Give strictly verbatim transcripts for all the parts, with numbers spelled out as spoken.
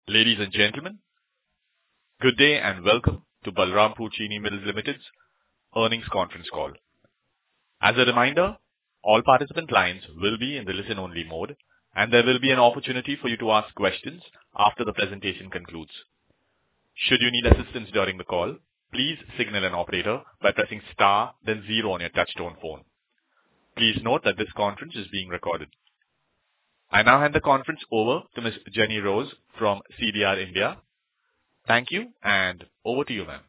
Ladies and gentlemen, good day and welcome to Balrampur Chini Mills Limited's earnings conference call. As a reminder, all participant lines will be in the listen-only mode, and there will be an opportunity for you to ask questions after the presentation concludes. Should you need assistance during the call, please signal an operator by pressing star, then zero on your touch-tone phone. Please note that this conference is being recorded. I now hand the conference over to Miz Jenny Rose from C D R India. Thank you, and over to you, ma'am.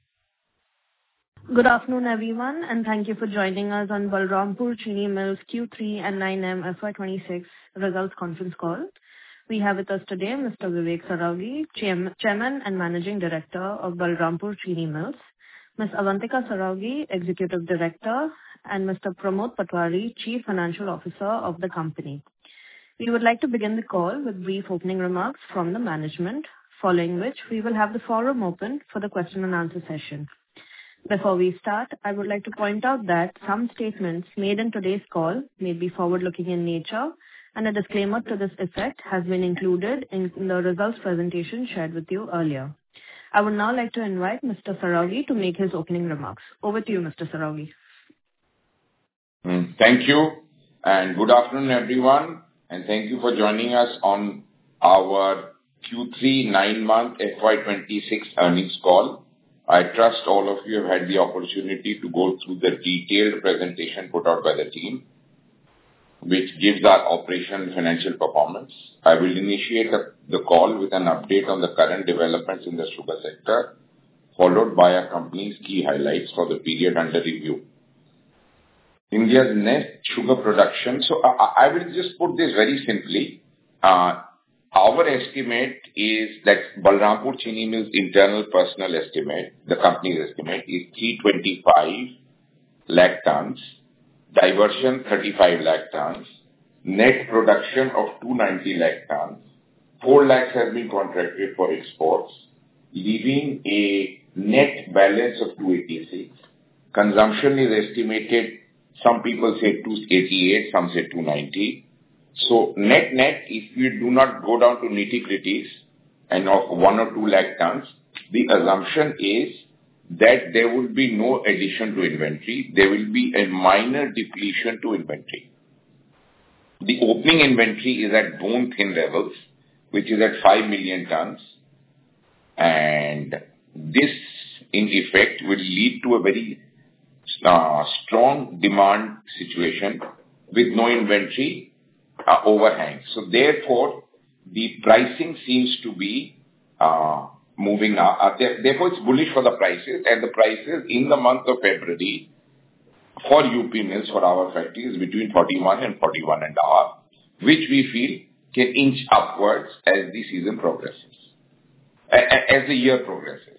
Good afternoon, everyone, and thank you for joining us on Balrampur Chini Mills Q three and nine M F Y twenty-six results conference call. We have with us today Mister Vivek Saraogi, Chairman and Managing Director of Balrampur Chini Mills, Miz Avantika Saraogi, Executive Director, and Mister Pramod Patwari, Chief Financial Officer of the company. We would like to begin the call with brief opening remarks from the management, following which we will have the forum open for the question and answer session. Before we start, I would like to point out that some statements made in today's call may be forward-looking in nature, and a disclaimer to this effect has been included in the results presentation shared with you earlier. I would now like to invite Mister Saraogi to make his opening remarks. Over to you, Mister Saraogi. Mm, thank you, and good afternoon, everyone. And thank you for joining us on our Q three nine-month F Y twenty-six earnings call. I trust all of you have had the opportunity to go through the detailed presentation put out by the team, which gives our operational and financial performance. I will initiate the, the call with an update on the current developments in the sugar sector, followed by our company's key highlights for the period under review. India's net sugar production. So I, I will just put this very simply. Uh, our estimate is that Balrampur Chini Mills' internal personal estimate, the company's estimate, is three hundred twenty-five lakh tons, diversion thirty-five lakh tons, net production of two hundred ninety lakh tons, four lakhs has been contracted for exports, leaving a net balance of two hundred eighty-six. Consumption is estimated. Some people say two hundred eighty-eight, some say two hundred ninety. So net net, if we do not go down to nitty-gritties and of one or two lakh tons, the assumption is that there will be no addition to inventory. There will be a minor depletion to inventory. The opening inventory is at bone thin levels, which is at five million tons. And this, in effect, will lead to a very Uh, strong demand situation with no inventory uh, overhang. So therefore, the pricing seems to be uh, moving up. Uh, therefore, it's bullish for the prices, and the prices in the month of February for U P mills, for our factories, between forty-one and forty-one and a half, which we feel can inch upwards as the season progresses, as the year progresses.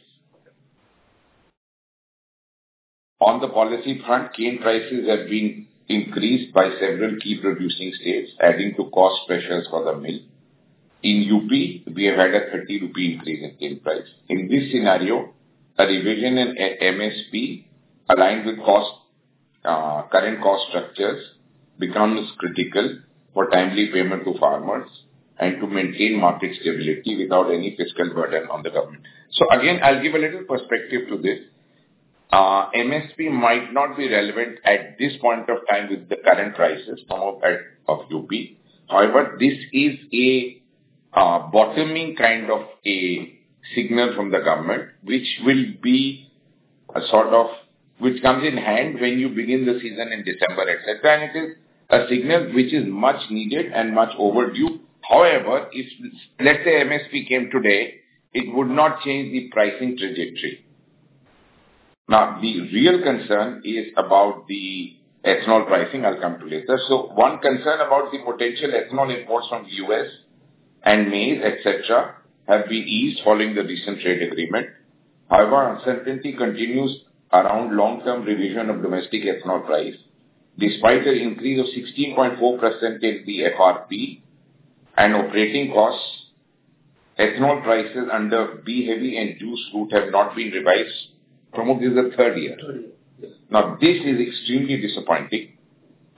On the policy front, cane prices have been increased by several key producing states, adding to cost pressures for the mill. In U P, we have had a thirty rupee increase in cane price. In this scenario, a revision in M S P aligned with cost, uh, current cost structures becomes critical for timely payment to farmers and to maintain market stability without any fiscal burden on the government. So again, I'll give a little perspective to this. Uh, M S P might not be relevant at this point of time with the current prices of, of U P. However, this is a uh, bottoming kind of a signal from the government, which will be a sort of, which comes in hand when you begin the season in December, et cetera. And it is a signal which is much needed and much overdue. However, if, let's say M S P came today, it would not change the pricing trajectory. Now, the real concern is about the ethanol pricing. I'll come to later. So, one concern about the potential ethanol imports from the U S and maize, et cetera, have been eased following the recent trade agreement. However, uncertainty continues around long-term revision of domestic ethanol price. Despite an increase of sixteen point four percent in the F R P and operating costs, ethanol prices under B-heavy and juice fruit have not been revised. Pramod, this is the third year. Third year. Yes. Now, this is extremely disappointing.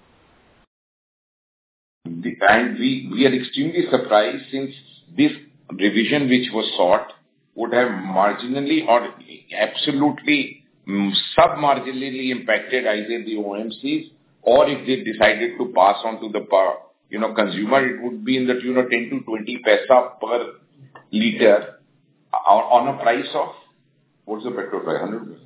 The, and we, we are extremely surprised since this revision which was sought would have marginally or absolutely um, sub-marginally impacted either the O M Cs, or if they decided to pass on to the you know consumer, it would be in the tune of ten to twenty paisa per liter on a price of, what's the petrol price? one hundred?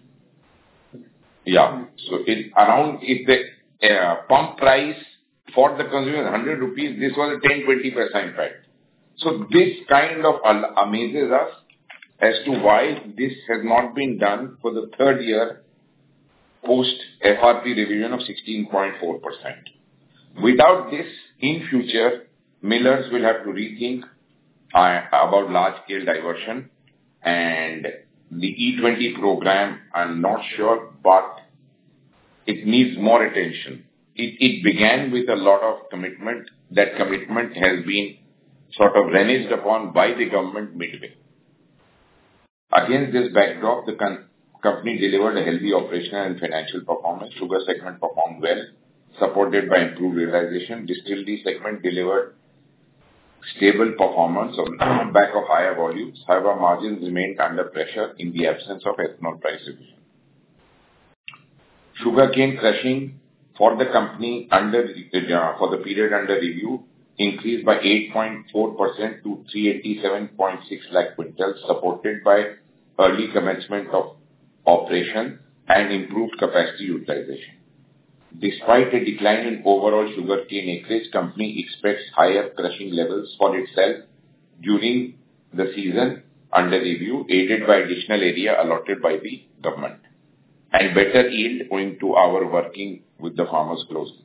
Yeah. So it, around, if the uh, pump price for the consumer is one hundred rupees, this was a ten to twenty paisa impact. So this kind of amazes us as to why this has not been done for the third year post F R P revision of sixteen point four percent. Without this, in future, millers will have to rethink uh, about large-scale diversion, and the E twenty program, I'm not sure, but it needs more attention. It, it began with a lot of commitment. That commitment has been sort of reneged upon by the government midway. Against this backdrop, the con- company delivered a healthy operational and financial performance. Sugar segment performed well, supported by improved realization. Distillery segment delivered stable performance on the back of higher volumes. However, margins remained under pressure in the absence of ethanol price revision. Sugarcane crushing for the company under uh, for the period under review increased by eight point four percent to three hundred eighty-seven point six lakh quintals, supported by early commencement of operation and improved capacity utilization. Despite a decline in overall sugarcane acreage, company expects higher crushing levels for itself during the season under review, aided by additional area allotted by the government, and better yield owing to our working with the farmers closely.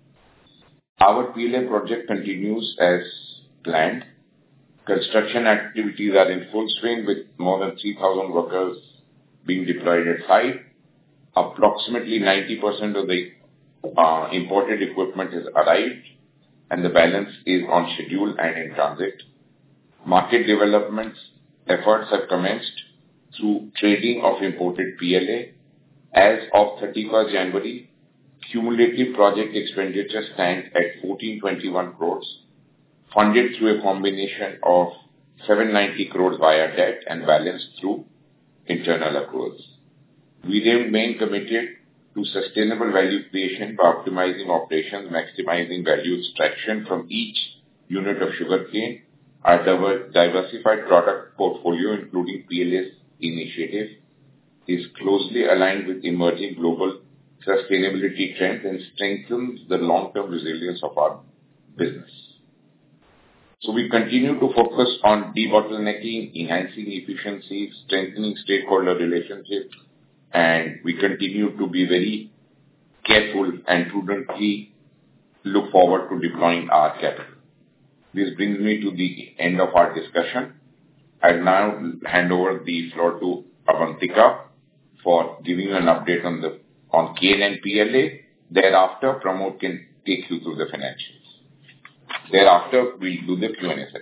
Our P L A project continues as planned. Construction activities are in full swing with more than three thousand workers being deployed at site. Approximately ninety percent of the uh, imported equipment has arrived, and the balance is on schedule and in transit. Market developments efforts have commenced through trading of imported P L A. As of thirty-first January, cumulative project expenditure stands at fourteen twenty-one crores, funded through a combination of seven ninety crores via debt and balance through internal accruals. We remain committed to sustainable value creation by optimizing operations, maximizing value extraction from each unit of sugarcane. Our diversified product portfolio, including P L A's initiative, is closely aligned with emerging global sustainability trends and strengthens the long-term resilience of our business. So we continue to focus on debottlenecking, enhancing efficiency, strengthening stakeholder relationships, and we continue to be very careful and prudently look forward to deploying our capital. This brings me to the end of our discussion. I'll now hand over the floor to Avantika for giving you an update on the on cane and P L A. Thereafter, Pramod can take you through the financials. Thereafter, we'll do the Q and A session.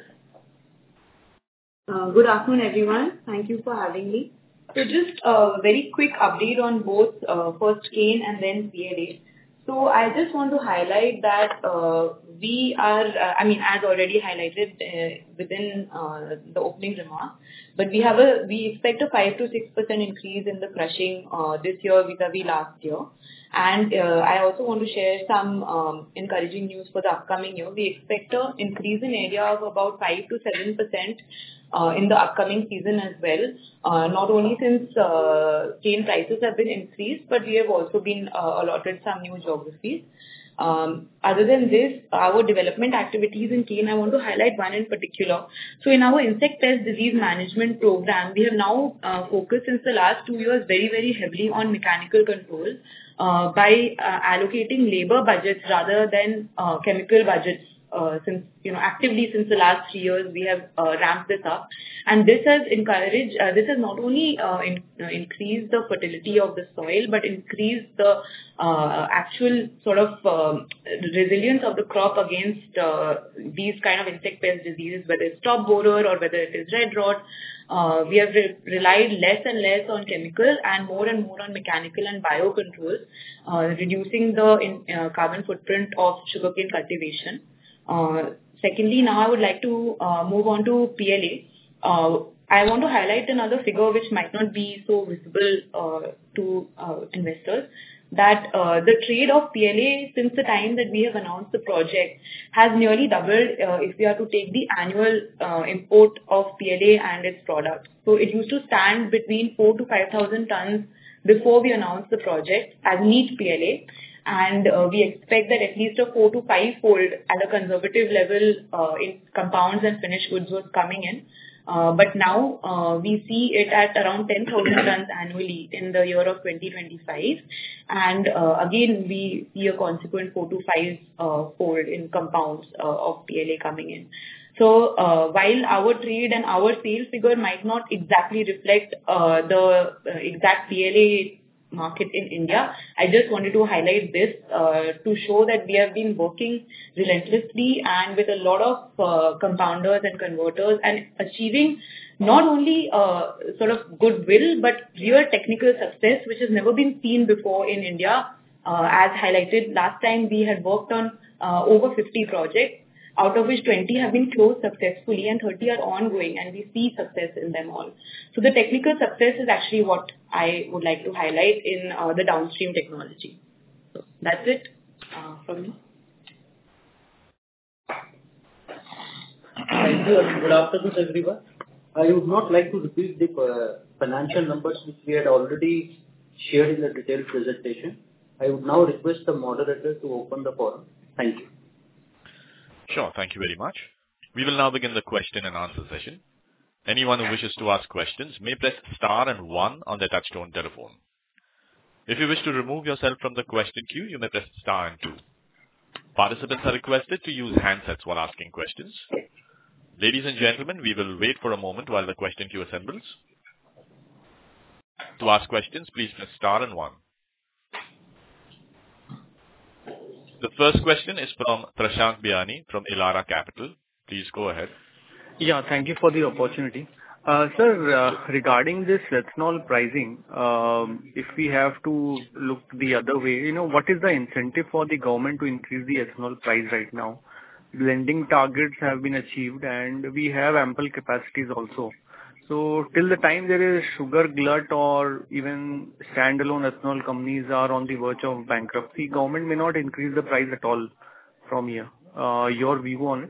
Uh, good afternoon, everyone. Thank you for having me. So just a very quick update on both uh, first cane and then P L A. So I just want to highlight that uh, we are, uh, I mean, as already highlighted uh, within uh, the opening remarks, but we have a, we expect a five to six percent increase in the crushing uh, this year vis-a-vis last year. And uh, I also want to share some um, encouraging news for the upcoming year. We expect an increase in area of about five to seven percent uh, in the upcoming season as well. Uh, not only since uh, cane prices have been increased, but we have also been uh, allotted some new geographies. Um, other than this, our development activities in cane, I want to highlight one in particular. So in our insect pest disease management program, we have now uh, focused since the last two years very, very heavily on mechanical control uh, by uh, allocating labor budgets rather than uh, chemical budgets. Uh, since, you know, actively since the last three years, we have uh, ramped this up. And this has encouraged, uh, this has not only uh, in, uh, increased the fertility of the soil, but increased the uh, actual sort of uh, resilience of the crop against uh, these kind of insect pest diseases, whether it's top borer or whether it is red rot. Uh, we have re- relied less and less on chemical and more and more on mechanical and biocontrols, uh, reducing the in, uh, carbon footprint of sugarcane cultivation. Uh, secondly, now I would like to uh, move on to P L A. Uh, I want to highlight another figure which might not be so visible uh, to uh, investors, that uh, the trade of P L A since the time that we have announced the project has nearly doubled uh, if we are to take the annual uh, import of P L A and its products. So it used to stand between four to five thousand tons before we announced the project as neat P L A. And uh, we expect that at least a four to five fold at a conservative level uh, in compounds and finished goods was coming in. Uh, but now uh, we see it at around ten thousand tons annually in the year of twenty twenty-five. And uh, again, we see a consequent four to five uh, fold in compounds uh, of P L A coming in. So uh, while our trade and our sales figure might not exactly reflect uh, the uh, exact P L A market in India, I just wanted to highlight this uh, to show that we have been working relentlessly and with a lot of uh, compounders and converters and achieving not only uh, sort of goodwill but real technical success which has never been seen before in India. Uh, as highlighted last time, we had worked on uh, over fifty projects, out of which twenty have been closed successfully and thirty are ongoing, and we see success in them all. So the technical success is actually what I would like to highlight in uh, the downstream technology. So that's it uh, from me. Thank you and good afternoon everyone. I would not like to repeat the uh, financial numbers which we had already shared in the detailed presentation. I would now request the moderator to open the forum. Thank you. Sure. Thank you very much. We will now begin the question and answer session. Anyone who wishes to ask questions may press star and one on their touchtone telephone. If you wish to remove yourself from the question queue, you may press star and two. Participants are requested to use handsets while asking questions. Ladies and gentlemen, we will wait for a moment while the question queue assembles. To ask questions, please press star and one. The first question is from Prashant Biyani from Elara Capital. Please go ahead. Yeah, thank you for the opportunity. Uh, sir, uh, regarding this ethanol pricing, um, if we have to look the other way, you know, what is the incentive for the government to increase the ethanol price right now? Blending targets have been achieved and we have ample capacities also. So till the time there is sugar glut or even standalone ethanol companies are on the verge of bankruptcy, government may not increase the price at all from here. Uh, your view on it?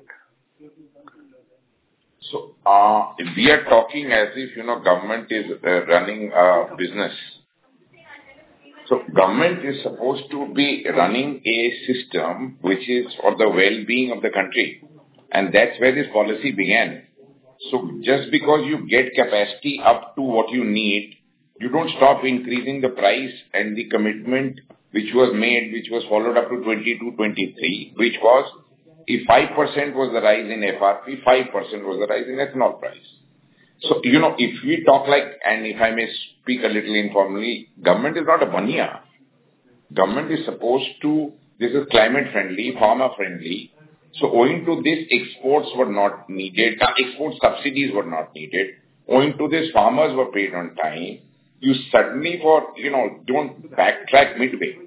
So uh, we are talking as if, you know, government is uh, running a business. So government is supposed to be running a system which is for the well-being of the country. And that's where this policy began. So just because you get capacity up to what you need, you don't stop increasing the price and the commitment which was made, which was followed up to twenty-two twenty-three, which was if five percent was the rise in F R P, five percent was the rise in ethanol price. So, you know, if we talk like, and if I may speak a little informally, government is not a bania. Government is supposed to, this is climate friendly, farmer friendly. So owing to this, exports were not needed, export subsidies were not needed. Owing to this, farmers were paid on time. You suddenly for, you know, don't backtrack midway.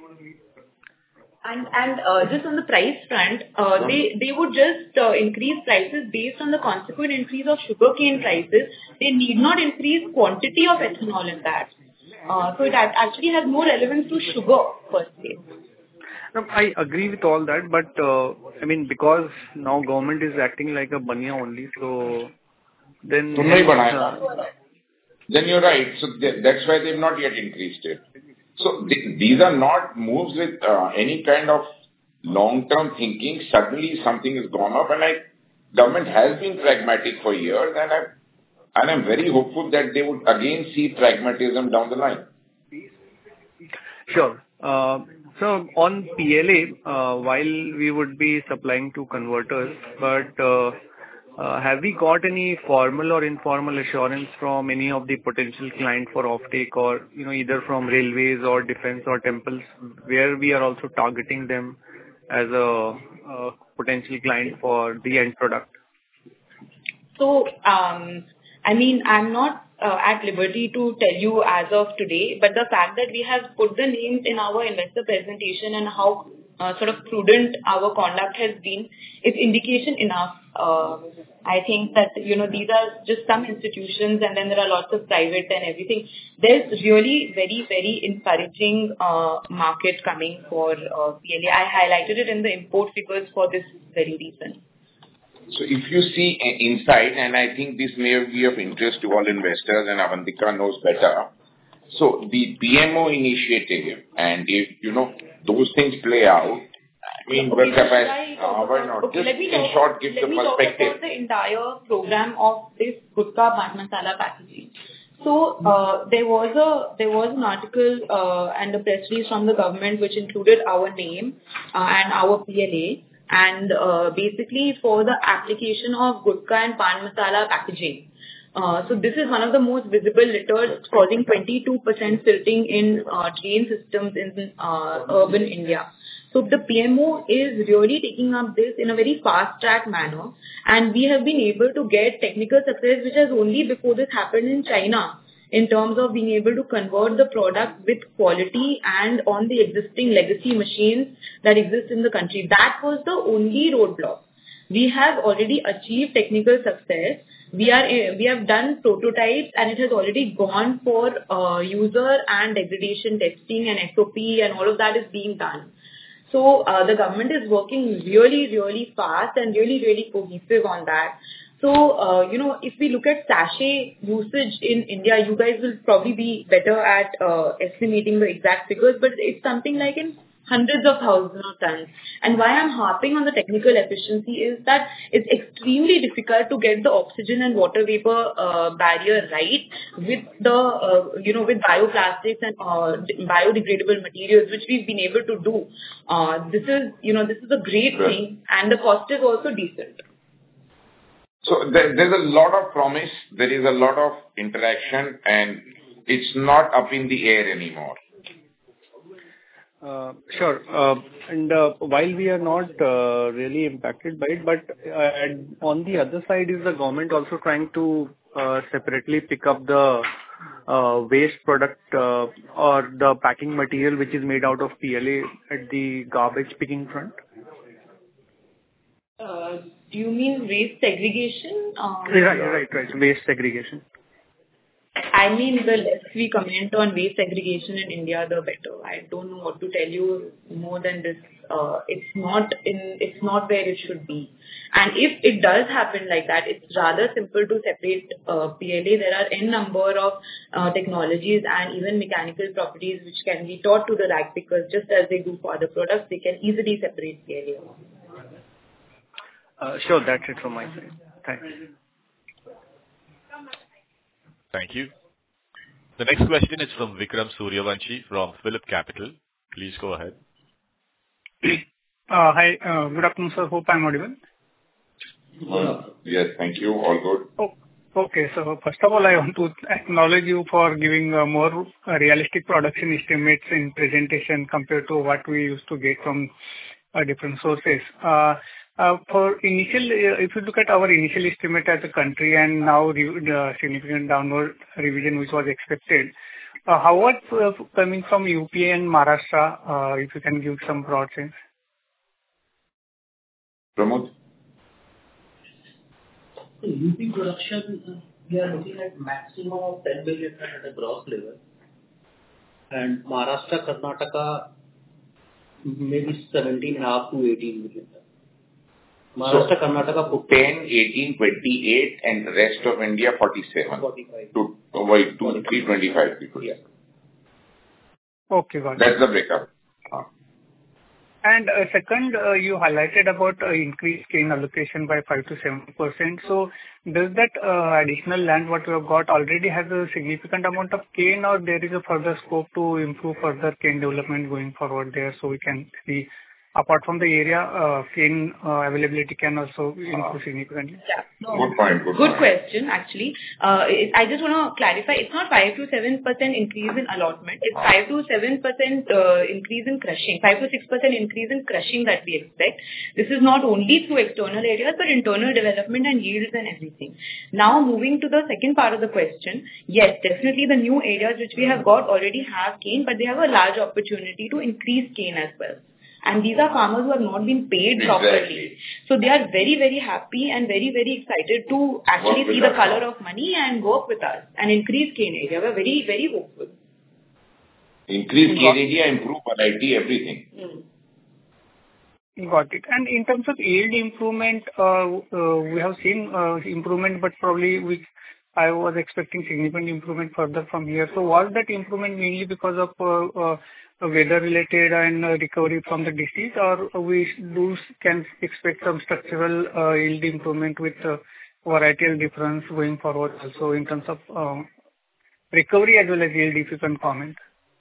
And and uh, just on the price front, uh, they they would just uh, increase prices based on the consequent increase of sugarcane prices. They need not increase quantity of ethanol in that. Uh, so it actually has more relevance to sugar per se. No, I agree with all that, but uh, I mean, because now government is acting like a bania only, so then... So uh, then you're right. So th- that's why they've not yet increased it. So th- these are not moves with uh, any kind of long-term thinking. Suddenly something has gone up, and like government has been pragmatic for years, and I and I'm very hopeful that they would again see pragmatism down the line. Sure. Uh, so on P L A, uh, while we would be supplying to converters, but uh, uh, have we got any formal or informal assurance from any of the potential client for offtake, or you know, either from railways or defense or temples, where we are also targeting them as a, a potential client for the end product? So, um, I mean, I'm not uh, at liberty to tell you as of today, but the fact that we have put the names in our investor presentation and how uh, sort of prudent our conduct has been is indication enough. Uh, I think that, you know, these are just some institutions and then there are lots of private and everything. There's really very, very encouraging uh, market coming for uh, P L A. I highlighted it in the import figures for this very reason. So if you see uh, inside, and I think this may be of interest to all investors and Avantika knows better. So the P M O initiative, and if, you know, those things play out, I mean, okay, capacity, uh, why not? Okay, Just let me in talk, short, give let the me talk perspective. about the entire program of this Gutka Pan Masala packaging. So uh, there was a there was an article uh, and a press release from the government which included our name uh, and our P L A, and uh, basically for the application of Gutka and Pan Masala packaging. Uh, so this is one of the most visible litters, causing twenty-two percent silting in uh, drain systems in uh, urban India. So the P M O is really taking up this in a very fast-track manner, and we have been able to get technical success, which has only before this happened in China, in terms of being able to convert the product with quality and on the existing legacy machines that exist in the country. That was the only roadblock. We have already achieved technical success. We are we have done prototypes and it has already gone for uh, user and degradation testing and S O P, and all of that is being done. So uh, the government is working really, really fast and really, really cohesive on that. So, uh, you know, if we look at sachet usage in India, you guys will probably be better at uh, estimating the exact figures, but it's something like in hundreds of thousands of tons. And why I'm harping on the technical efficiency is that it's extremely difficult to get the oxygen and water vapor uh, barrier right with the, uh, you know, with bioplastics and uh, biodegradable materials, which we've been able to do. Uh, this is, you know, this is a great thing, and the cost is also decent. So there, there's a lot of promise, there is a lot of interaction, and it's not up in the air anymore. Uh, Sure. Uh, And uh, while we are not uh, really impacted by it, but uh, on the other side, is the government also trying to uh, separately pick up the uh, waste product uh, or the packing material which is made out of P L A at the garbage picking front? Uh, do you mean waste segregation? Um, Right, right, right. Waste segregation. I mean, the less we comment on waste segregation in India, the better. I don't know what to tell you more than this. Uh, it's not in, it's not where it should be. And if it does happen like that, it's rather simple to separate uh, P L A. There are n number of uh, technologies and even mechanical properties which can be taught to the rag pickers, just as they do for other products. They can easily separate P L A. Uh, Sure, that's it from my side. Thanks. Thank you. The next question is from Vikram Suryavanshi from Phillip Capital. Please go ahead. Uh, Hi. uh, Good afternoon, sir. Hope I'm audible. Uh, yes, thank you. All good. Oh, okay. So first of all, I want to acknowledge you for giving uh, more uh, realistic production estimates in presentation compared to what we used to get from uh, different sources. Uh, Uh, For initial, uh, if you look at our initial estimate as a country and now re- the significant downward revision which was expected, uh, how was uh, coming from U P and Maharashtra, uh, if you can give some broad sense? Pramod? So U P production, uh, we are looking at maximum of ten billion ton at a gross level. And Maharashtra, Karnataka, maybe seventeen and a half to eighteen million ton. Maharashtra, so, Karnataka put ten, eighteen, twenty-eight, and the rest of India forty-seven. forty-five. To, oh, wait, two, three twenty-five people. Yeah. Okay, got it. That's the breakup. Uh. And uh, second, uh, you highlighted about uh, increased cane allocation by five to seven percent. So does that uh, additional land what you have got already has a significant amount of cane, or there is a further scope to improve further cane development going forward there, so we can see apart from the area, uh, cane uh, availability can also improve significantly? Yeah. No. Good point. Good, Good point. question, actually. Uh, it, I just want to clarify, it's not five to seven percent increase in allotment. It's five to seven percent uh, increase in crushing, five to six percent increase in crushing that we expect. This is not only through external areas, but internal development and yields and everything. Now, moving to the second part of the question, yes, definitely the new areas which we have got already have cane, but they have a large opportunity to increase cane as well. And these are farmers who have not been paid properly. Exactly. So they are very, very happy and very, very excited to actually see the color of money and work with us and increase cane area. We're very, very hopeful. Increase cane area, improve variety, everything. Mm. Got it. And in terms of yield improvement, uh, uh, we have seen uh, improvement, but probably we, I was expecting significant improvement further from here. So was that improvement mainly because of uh, uh, weather-related and uh, recovery from the disease, or we do can expect some structural uh, yield improvement with uh, varietal difference going forward also in terms of uh, recovery as well as yield, if you can comment?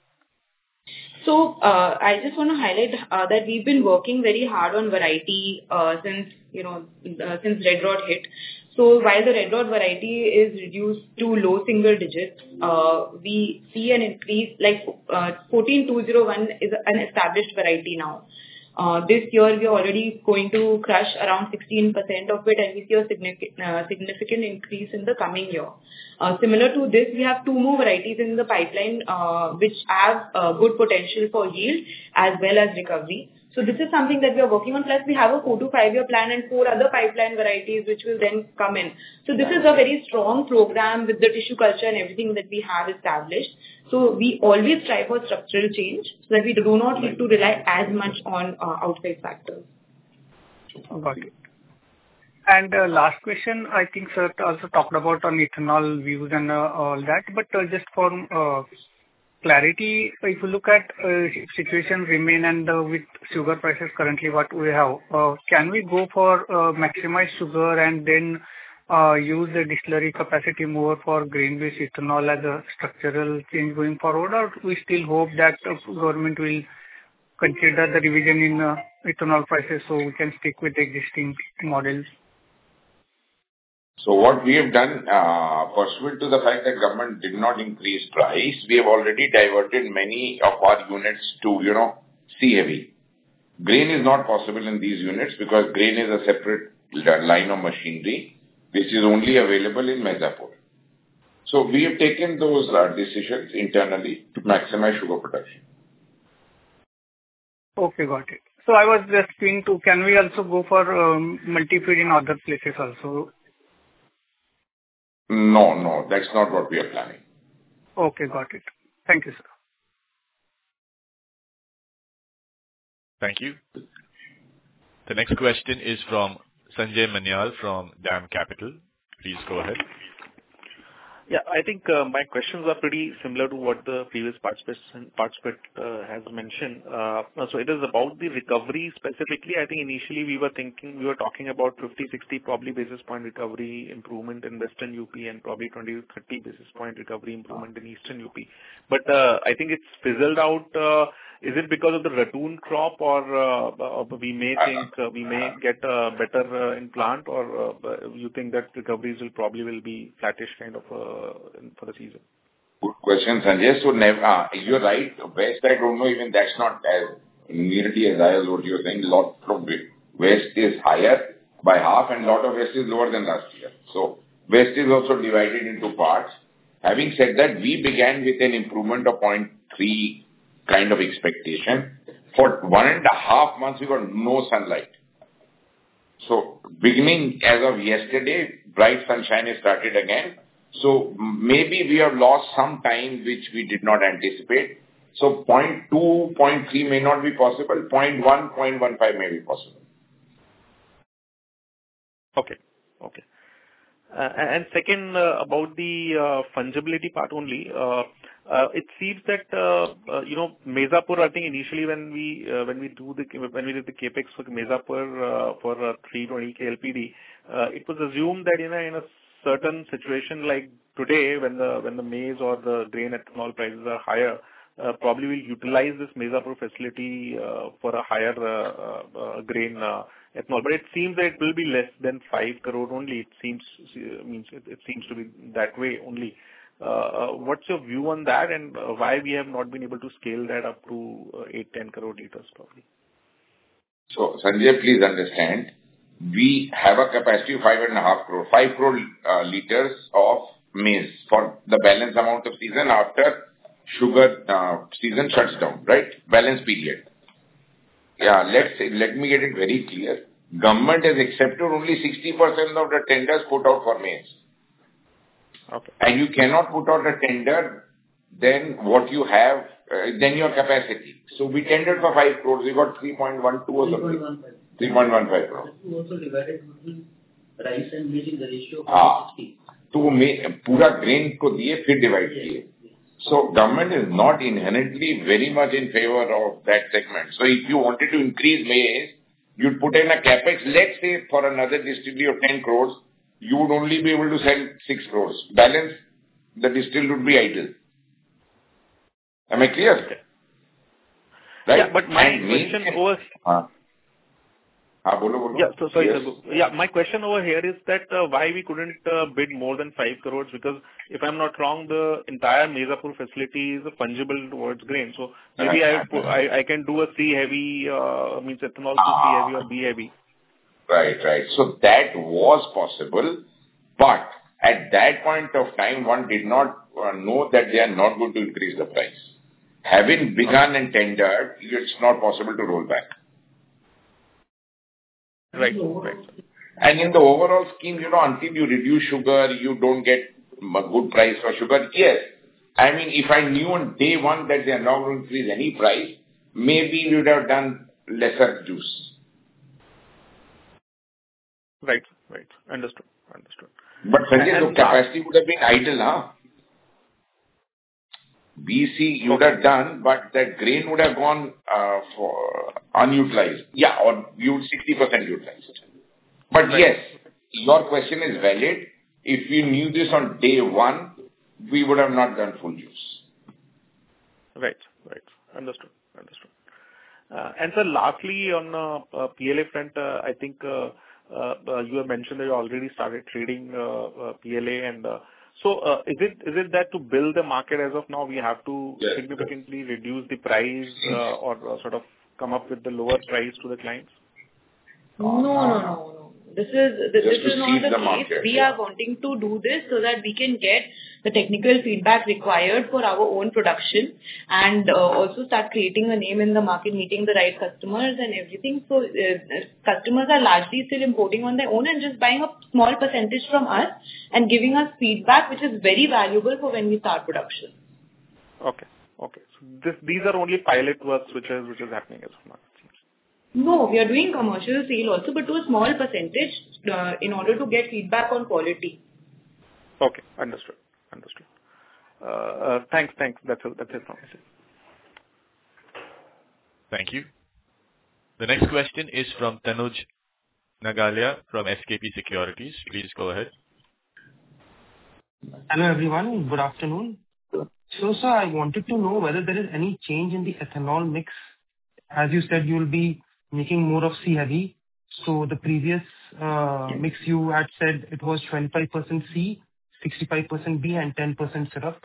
So, uh, I just want to highlight uh, that we've been working very hard on variety uh, since, you know, uh, since red rot hit. So while the red rot variety is reduced to low single digits, uh, we see an increase, like uh, fourteen two oh one is an established variety now. Uh, this year we are already going to crush around sixteen percent of it, and we see a significant, uh, significant increase in the coming year. Uh, similar to this, we have two more varieties in the pipeline uh, which have uh, good potential for yield as well as recovery. So this is something that we are working on. Plus, we have a four to five year plan and four other pipeline varieties which will then come in. So this is a very strong program with the tissue culture and everything that we have established. So we always strive for structural change so that we do not need to rely as much on uh, outside factors. Got it. And uh, last question, I think sir also talked about on ethanol views and uh, all that, but uh, just for uh, clarity, if you look at uh, situation remain and uh, with sugar prices currently what we have, uh, can we go for uh, maximize sugar and then uh, use the distillery capacity more for grain-based ethanol as a structural change going forward, or we still hope that uh, government will consider the revision in uh, ethanol prices so we can stick with existing models? So what we have done, uh, pursuant to the fact that government did not increase price, we have already diverted many of our units to, you know, C-heavy. Grain is not possible in these units because grain is a separate line of machinery which is only available in Mirzapur. So we have taken those uh, decisions internally to maximize sugar production. Okay, got it. So I was just thinking to, can we also go for um, multi-feed in other places also? No, no, that's not what we are planning. Okay, got it. Thank you, sir. Thank you. The next question is from Sanjay Manyal from DAM Capital. Please go ahead. Yeah, I think uh, my questions are pretty similar to what the previous participant, participant uh, has mentioned. Uh, so it is about the recovery specifically. I think initially we were thinking, we were talking about fifty, sixty probably basis point recovery improvement in Western U P and probably twenty to thirty basis point recovery improvement in Eastern U P. But uh, I think it's fizzled out. Uh, is it because of the ratoon crop, or uh, we may think uh, we may get uh, better uh, in plant, or uh, you think that recoveries will probably will be flattish kind of uh, for the season? Good question, Sanjay. So never, uh, you're right. West, I don't know, even that's not as nearly as high as what you're saying. Lot of West is higher by half and lot of West is lower than last year. So West is also divided into parts. Having said that, we began with an improvement of zero point three kind of expectation. For one and a half months, we got no sunlight. So beginning as of yesterday, bright sunshine has started again. So maybe we have lost some time which we did not anticipate. So zero point two, zero point three may not be possible. zero point one, zero point one five may be possible. Okay. Okay. Uh, and second, uh, about the uh, fungibility part only, uh, uh, it seems that uh, uh, you know Mirzapur. I think initially when we uh, when we do the when we did the capex for Mirzapur uh, for uh, three twenty K L P D, uh, it was assumed that in a in a certain situation like today, when the when the maize or the grain ethanol prices are higher, uh, probably we'll utilize this Mirzapur facility uh, for a higher uh, uh, grain uh, ethanol. But it seems that it will be less than five crore only. It seems uh, means it, it seems to be that way only. Uh, what's your view on that, and uh, why we have not been able to scale that up to uh, eight ten crore liters probably? So Sanjay, please understand, we have a capacity of five and a half crore, five crore uh, liters of maize for the balance amount of season after sugar uh, season shuts down, right? Balance period. yeah, let's say, let me get it very clear. Government has accepted only sixty percent of the tenders put out for maize. Okay. And you cannot put out a tender, then what you have, uh, then your capacity. So we tendered for five crores, we got three point one two or something. three point one five crores. You also divided between rice and maize in the ratio of ah, sixty. तो में पूरा grain को दिए फिर divide किए. So government is not inherently very much in favor of that segment. So if you wanted to increase maize, you'd put in a capex, let's say for another distillery of ten crores, you would only be able to sell six crores. Balance, the distillery would be idle. Am I clear? Okay. Right? Yeah, but my And question maize, over... uh, uh, bolo, bolo. Yeah, so sorry, Yes. sir. Yeah, my question over here is that uh, why we couldn't uh, bid more than five crores? Because if I'm not wrong, the entire Mirzapur facility is fungible towards grain. So maybe I I, I can do a C heavy, uh, means ethanol to C heavy or B heavy. Right, right. So that was possible, but at that point of time, one did not uh, know that they are not going to increase the price. Having begun and tendered, it's not possible to roll back. Right, right. And in the overall scheme, you know, until you reduce sugar, you don't get a good price for sugar. Yes. I mean, if I knew on day one that they are not going to increase any price, maybe we would have done lesser juice. Right, right. Understood, understood. But Sanjay, the capacity would have been idle, huh? B C you would have done, but that grain would have gone uh, for unutilized. Yeah, or you sixty percent utilized. But right. Yes, your question is valid. If we knew this on day one, we would have not done full use. Right, right. Understood, understood. Uh, and sir, lastly, on uh, uh, P L A front, uh, I think uh, uh, you have mentioned that you already started trading uh, uh, P L A and uh, So, uh, is it is it that to build the market as of now, we have to yes. significantly reduce the price uh, or uh, sort of come up with the lower price to the clients? No, no, no, no. This is this, this is not the, the case. Market, we yeah. are wanting to do this so that we can get the technical feedback required for our own production and uh, also start creating a name in the market, meeting the right customers and everything. So uh, customers are largely still importing on their own and just buying a small percentage from us and giving us feedback, which is very valuable for when we start production. Okay, okay. So this, these are only pilot works which is which is happening as of now. No, we are doing commercial sale also, but to a small percentage uh, in order to get feedback on quality. Okay, understood. Understood. Uh, uh, thanks, thanks. That's it. That's it from me. Thank you. The next question is from Tanuj Nagalia from S K P Securities. Please go ahead. Hello, everyone. Good afternoon. So, sir, I wanted to know whether there is any change in the ethanol mix. As you said, you will be making more of C heavy. So the previous uh, mix you had said it was twenty-five percent C, sixty-five percent B and ten percent syrup.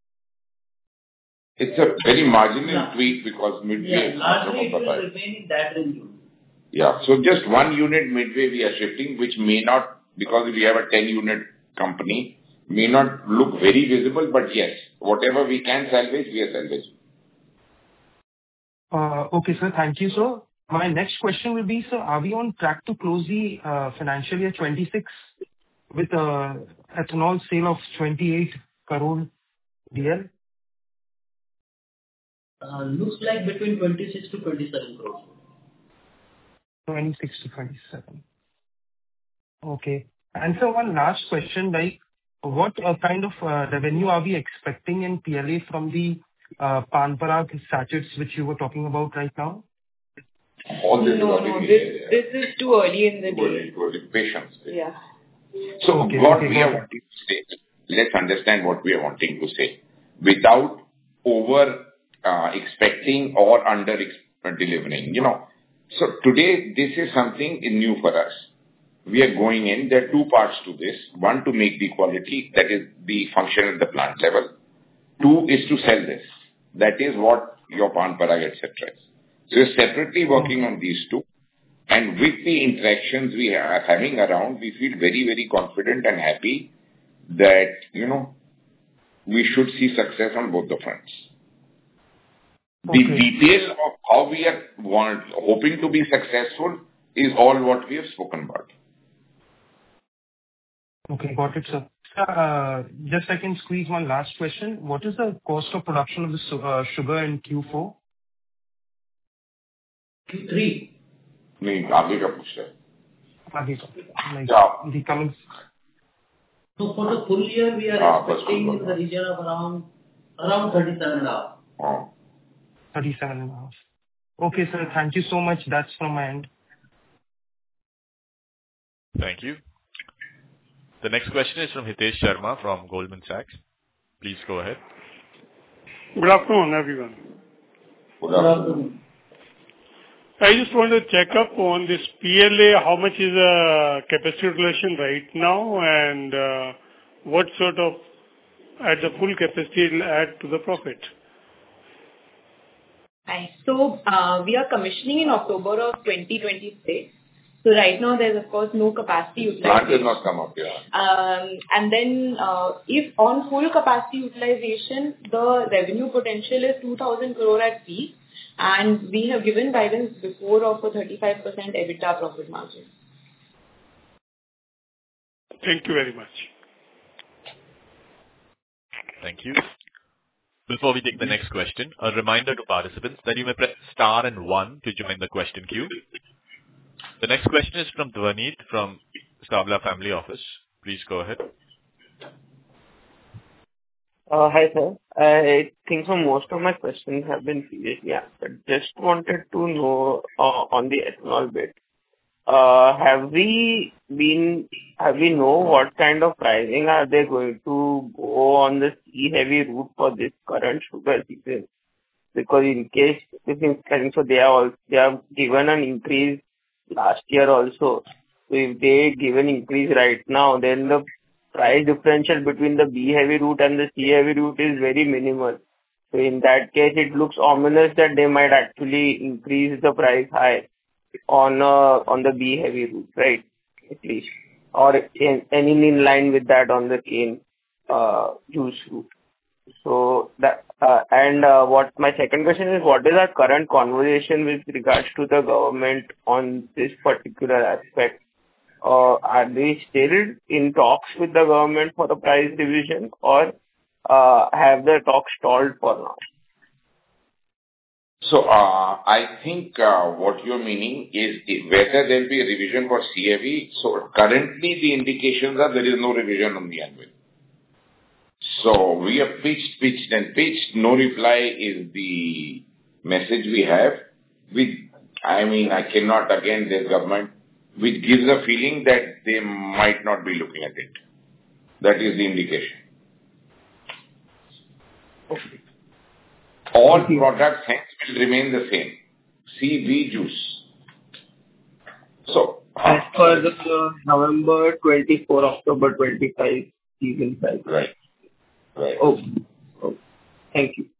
It's a very marginal yeah. tweak because midway... Yeah, largely it will remain in that range. Yeah, so just one unit midway we are shifting, which may not, because we have a ten unit company, may not look very visible, but yes, whatever we can salvage, we are salvaging. Uh, okay, sir. Thank you, sir. My next question will be, sir, are we on track to close the uh, financial year twenty-six with uh, ethanol sale of twenty-eight crore D L? Uh, looks like between twenty-six to twenty-seven crores. twenty-six to twenty-seven. Okay. And so one last question, like, what uh, kind of uh, revenue are we expecting in P L A from the uh, Pan Parag sachets which you were talking about right now? All this no, no, this, this is too early in the day. Too early. Patience. Yeah. So okay, what okay, we are wanting to say, let's understand what we are wanting to say without over uh, expecting or under ex- delivering, you know. So today, this is something new for us. We are going in, there are two parts to this. One, to make the quality, that is the function at the plant level. Two is to sell this. That is what your Pan Parag, et cetera is. So we're separately working on these two. And with the interactions we are having around, we feel very, very confident and happy that, you know, we should see success on both the fronts. The Okay. detail of how we are want, hoping to be successful is all what we have spoken about. Okay, got it, sir. Uh, Just I can squeeze one last question. What is the cost of production of the su- uh, sugar in Q four? Q three. नहीं आगे का पूछ रहे हैं. Aage ka, like Yeah. the coming. So for the full year, we are Ah, first expecting full in the year. region of around around thirty-seven and a half. हाँ. thirty-seven and a half. Okay, sir. Thank you so much. That's from my end. Thank you. The next question is from Hitesh Sharma from Goldman Sachs. Please go ahead. Good afternoon, everyone. Good afternoon. I just want to check up on this P L A, how much is the capacity utilization right now, and uh, what sort of, at the full capacity, will add to the profit? Hi. So, uh, we are commissioning in October of twenty twenty-six. So right now there's of course no capacity Plant has utilization. not come up yet. Um, and then, uh, if on full capacity utilization, the revenue potential is two thousand crore at peak, and we have given guidance before of a thirty-five percent EBITDA profit margin. Thank you very much. Thank you. Before we take the next question, a reminder to participants that you may press star and one to join the question queue. The next question is from Dhvanit from Savla Family Office. Please go ahead. Uh, Hi, sir. I think so most of my questions have been previously answered. Just wanted to know uh, on the ethanol bit. Uh, Have we been, have we know what kind of pricing are they going to go on the C-heavy route for this current sugar season? Because in case, I think so they are all, they have given an increase last year also. So if they give an increase right now, then the price differential between the B-heavy route and the C-heavy route is very minimal. So in that case, it looks ominous that they might actually increase the price high on uh, on the B-heavy route, right? At least. Or in, any in line with that on the cane uh, juice route. So that, uh, and uh, what my second question is, what is our current conversation with regards to the government on this particular aspect? Uh, Are they still in talks with the government for the price revision, or uh, have the talks stalled for now? So, uh, I think uh, what you're meaning is if whether there'll be a revision for C A V. So currently the indications are there is no revision on the anvil. So we have pitched, pitched and pitched. No reply is the message we have. With, I mean, I cannot again, this government, which gives a feeling that they might not be looking at it. That is the indication. Okay. All Thank you. products hence will remain the same. C V juice. So, As per the uh, November twenty-fourth, October twenty-five season price. right, right. Oh, oh, thank you.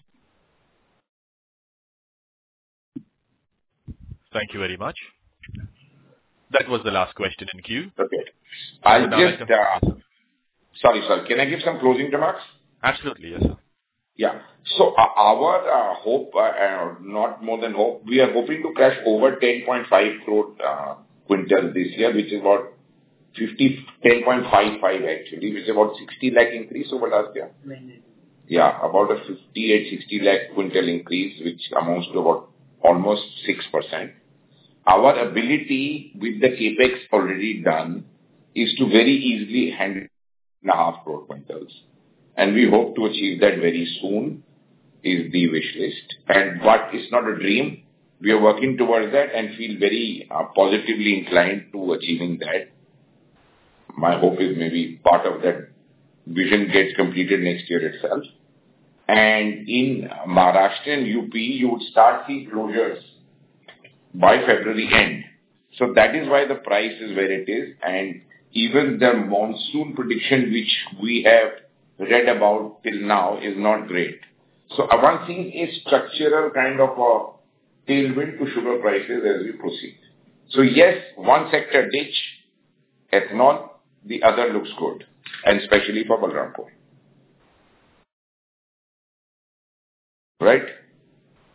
Thank you very much. That was the last question in queue. Okay. I'll Now I just, can- uh, sorry, sir. Can I give some closing remarks? Absolutely, yes, sir. Yeah. So uh, our uh, hope, uh, uh, not more than hope, we are hoping to crash over ten point five crore uh, quintals this year, which is about fifty, ten point five five actually, which is about sixty lakh increase over last year. Yeah, about a fifty-eight, sixty lakh quintal increase, which amounts to about almost six percent. Our ability with the capex already done is to very easily handle one and a half crore quintals. And we hope to achieve that very soon is the wish list. And but it's not a dream. We are working towards that and feel very uh, positively inclined to achieving that. My hope is maybe part of that vision gets completed next year itself. And in Maharashtra and U P, you would start seeing closures by February end. So that is why the price is where it is. And even the monsoon prediction which we have read about till now is not great. So uh, one thing is structural kind of a tailwind to sugar prices as we proceed. So yes, one sector ditch, ethanol, the other looks good, and especially for Balrampur. Right?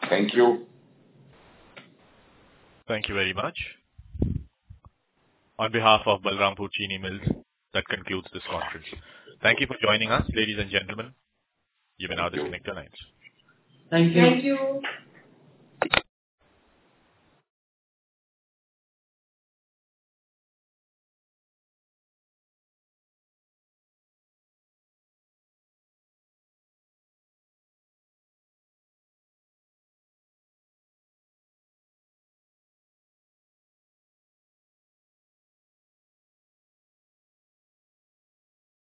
Thank you. Thank you very much. On behalf of Balrampur Chini Mills, that concludes this conference. Thank you for joining us, ladies and gentlemen. You may now disconnect your lines. Thank you. Thank you.